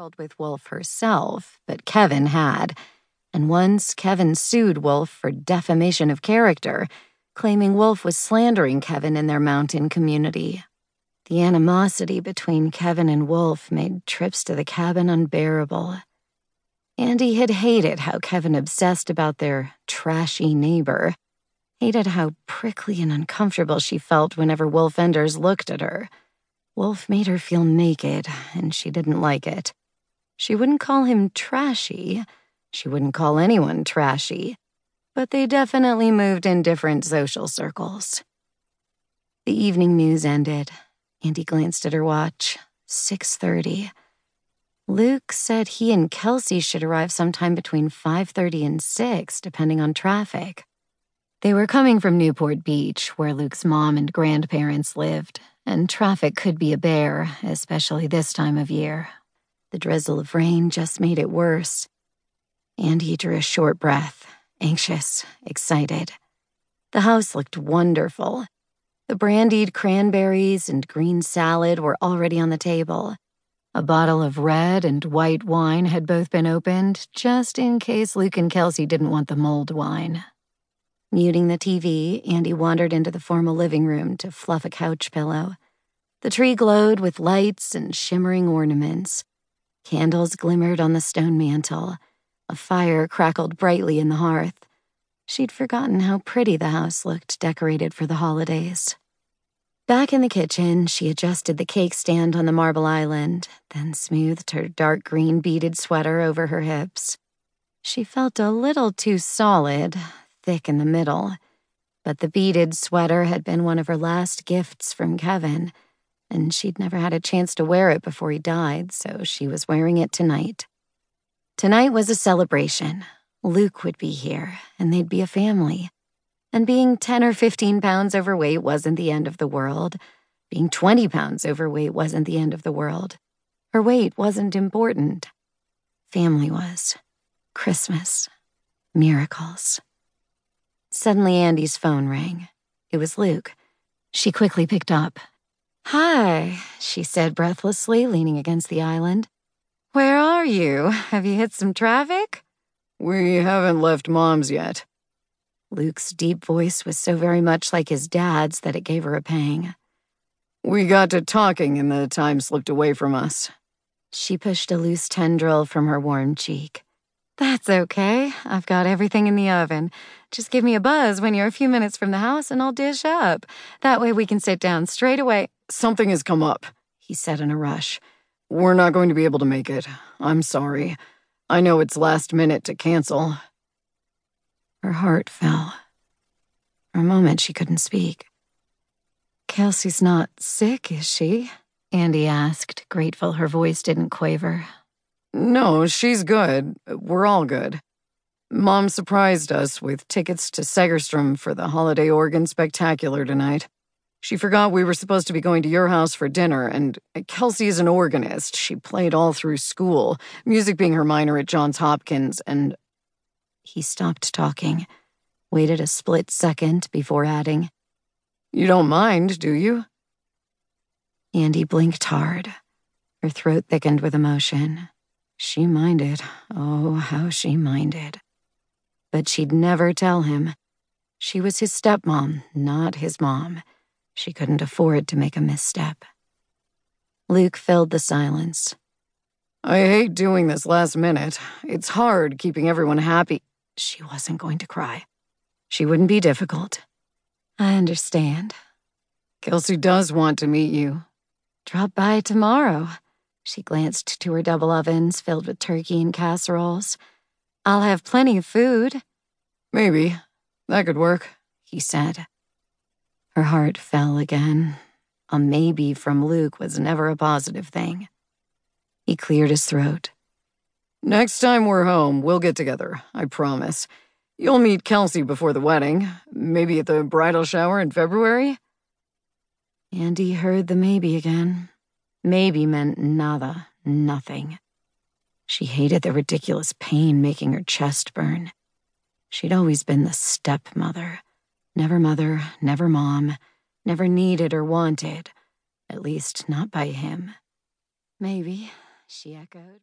quarreled with Wolf herself, but Kevin had. And once Kevin sued Wolf for defamation of character, claiming Wolf was slandering Kevin in their mountain community. The animosity between Kevin and Wolf made trips to the cabin unbearable. Andy had hated how Kevin obsessed about their trashy neighbor, hated how prickly and uncomfortable she felt whenever Wolf Enders looked at her. Wolf made her feel naked, and she didn't like it. She wouldn't call him trashy. She wouldn't call anyone trashy. But they definitely moved in different social circles. The evening news ended. Andy glanced at her watch. 6:30. Luke said he and Kelsey should arrive sometime between 5:30 and 6, depending on traffic. They were coming from Newport Beach, where Luke's mom and grandparents lived, and traffic could be a bear, especially this time of year. The drizzle of rain just made it worse. Andy drew a short breath, anxious, excited. The house looked wonderful. The brandied cranberries and green salad were already on the table. A bottle of red and white wine had both been opened, just in case Luke and Kelsey didn't want the mulled wine. Muting the TV, Andy wandered into the formal living room to fluff a couch pillow. The tree glowed with lights and shimmering ornaments. Candles glimmered on the stone mantel. A fire crackled brightly in the hearth. She'd forgotten how pretty the house looked decorated for the holidays. Back in the kitchen, she adjusted the cake stand on the marble island, then smoothed her dark green beaded sweater over her hips. She felt a little too solid, thick in the middle, but the beaded sweater had been one of her last gifts from Kevin, and she'd never had a chance to wear it before he died, so she was wearing it tonight. Tonight was a celebration. Luke would be here, and they'd be a family. And being 10 or 15 pounds overweight wasn't the end of the world. Being 20 pounds overweight wasn't the end of the world. Her weight wasn't important. Family was. Christmas. Miracles. Suddenly, Andy's phone rang. It was Luke. She quickly picked up. "Hi," she said breathlessly, leaning against the island. "Where are you? Have you hit some traffic?" "We haven't left Mom's yet." Luke's deep voice was so very much like his dad's that it gave her a pang. "We got to talking and the time slipped away from us." She pushed a loose tendril from her warm cheek. "That's okay. I've got everything in the oven. Just give me a buzz when you're a few minutes from the house and I'll dish up. That way we can sit down straight away." "Something has come up," he said in a rush. "We're not going to be able to make it. I'm sorry. I know it's last minute to cancel." Her heart fell. For a moment, she couldn't speak. "Kelsey's not sick, is she?" Andy asked, grateful her voice didn't quaver. "No, she's good. We're all good. Mom surprised us with tickets to Segerstrom for the Holiday Organ Spectacular tonight. She forgot we were supposed to be going to your house for dinner, and Kelsey is an organist. She played all through school, music being her minor at Johns Hopkins, and..." He stopped talking, waited a split second before adding, "You don't mind, do you?" Andy blinked hard. Her throat thickened with emotion. She minded. Oh, how she minded. But she'd never tell him. She was his stepmom, not his mom. She couldn't afford to make a misstep. Luke filled the silence. "I hate doing this last minute. It's hard keeping everyone happy." She wasn't going to cry. She wouldn't be difficult. "I understand." "Kelsey does want to meet you." "Drop by tomorrow." She glanced to her double ovens filled with turkey and casseroles. "I'll have plenty of food." "Maybe. That could work," he said. Her heart fell again. A maybe from Luke was never a positive thing. He cleared his throat. "Next time we're home, we'll get together, I promise. You'll meet Kelsey before the wedding, maybe at the bridal shower in February." Andy heard the maybe again. Maybe meant nada, nothing. She hated the ridiculous pain making her chest burn. She'd always been the stepmother. Never mother, never mom, never needed or wanted. At least not by him. "Maybe," she echoed.